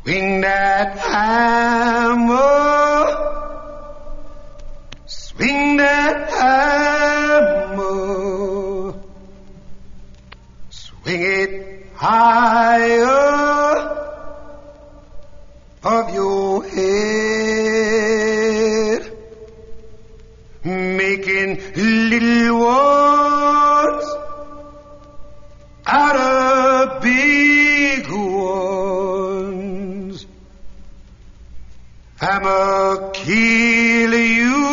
Swing that hammer, swing that hammer, swing it higher of your head, making little ones out of big ones. I'ma kill you